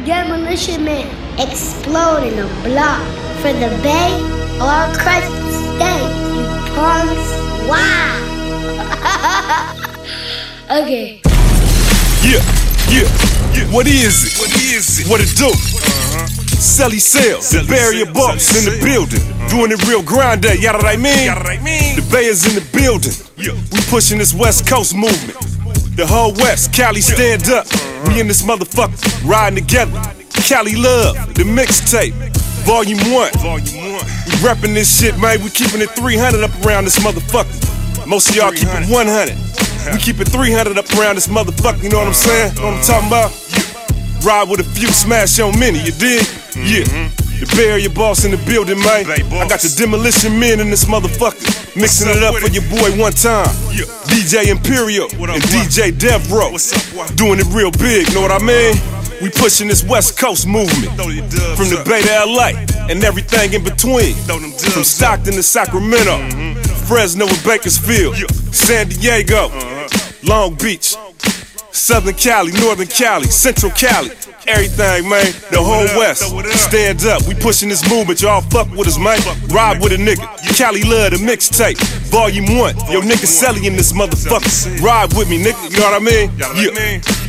Demolition Man exploding a block for the Bay or across the state, you punks. Wow. Okay. Yeah. What is it? What it do? Selly Sales, the barrier boss in the building. Doing it real grind day, yada I mean? The Bay is in the building. We pushing this West Coast movement. The whole West, Cali stand up. We in this motherfucker, riding together. Cali Love, the mixtape, Volume 1. We reppin' this shit, man. We keeping it 300 up around this motherfucker. Most of y'all keep it 100. We keep it 300 up around this motherfucker, you know what I'm saying? Know what I'm talking about? Ride with a few, smash on many, you dig? Yeah. The barrier boss in the building, man. I got the demolition men in this motherfucker. Mixing it up for your boy one time. DJ Imperial and DJ Devro. Doing it real big, know what I mean? We pushing this West Coast movement. From the Bay to LA and everything in between. From Stockton to Sacramento, Fresno and Bakersfield, San Diego, Long Beach, Southern Cali, Northern Cali, Central Cali. Everything, man, the whole West, stand up, we pushing this movement, y'all fuck with us, man, ride with a nigga, Cali Love, the mixtape, Volume 1, yo nigga Selly in this motherfucker, ride with me, nigga, you know what I mean? Yeah.